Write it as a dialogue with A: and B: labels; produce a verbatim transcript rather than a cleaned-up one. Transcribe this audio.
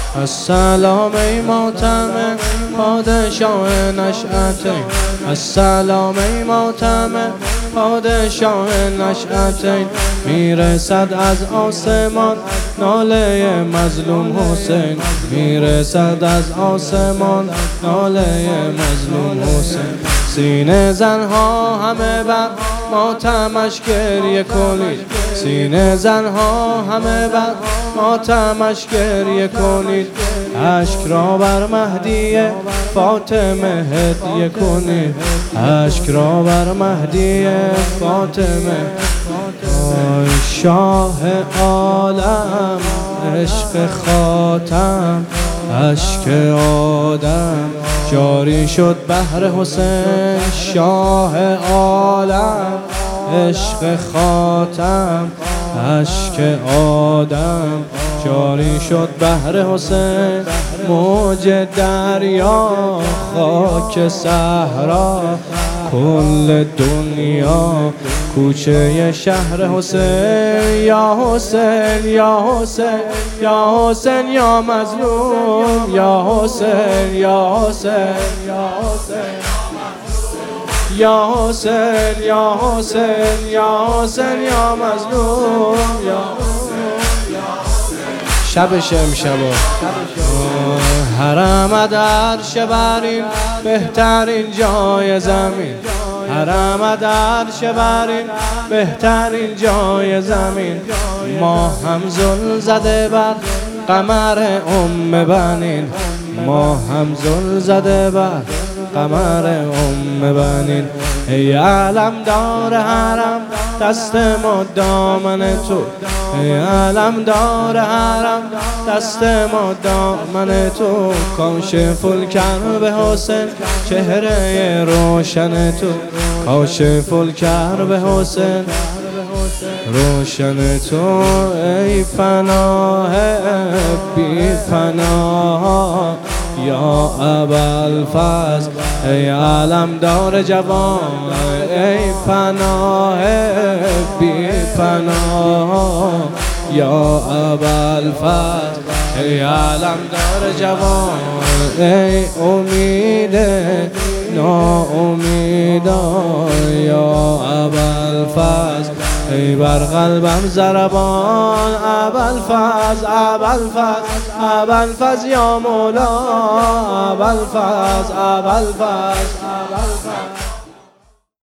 A: السلام ای ماتم پادشاه نشأتین، السلام ای ماتم پادشاه نشأتین. میرسد از آسمان ناله مظلوم حسین، میرسد از آسمان ناله مظلوم حسین. سینه زنها همه بر ماتمش گریه کنید، سینه زنها همه بر ماتمش گریه کنید. اشک را بر مهدی فاطمه هدیه کنید، اشک را بر مهدی فاطمه. آی شاه عالم عشق خاتم، اشک آدم جاری شد بحر حسین. شاه عالم عشق خاتم، اشک آدم جاری شد بحر حسین. موج دریا خاک صحرا کل دنیا کوچه شهر حسین. یا حسین یا حسین یا حسین یا مظلوم، یا حسین یا حسین یا حسین یا حسین یا حسین یا حسین یا مظلوم. شبش امشبا حرمت عرش برین بهترین جای زمین، حرمت عرش برین بهترین جای زمین. ما هم زل زده بر قمر ام بنین، ما هم زل زده بر قمر ام بنین. ای علم دار حرم دست ما دامن تو، ای علم دار حرم دست ما دامن تو. کاشف الکرب حسین چهره روشن تو، کاشف الکرب حسین روشن تو. ای پناه بی پناه یا ابوالفضل، ای علم دار جوان، ای پناه بی پناه یا ابوالفضل، ای علم دار جوان. ای امید ناامیدان یا ابوالفضل، ای بر قلبم ضربان. ابوالفضل ابوالفضل ابوالفضل یا مولا، ابوالفضل ابوالفضل ابوالفضل.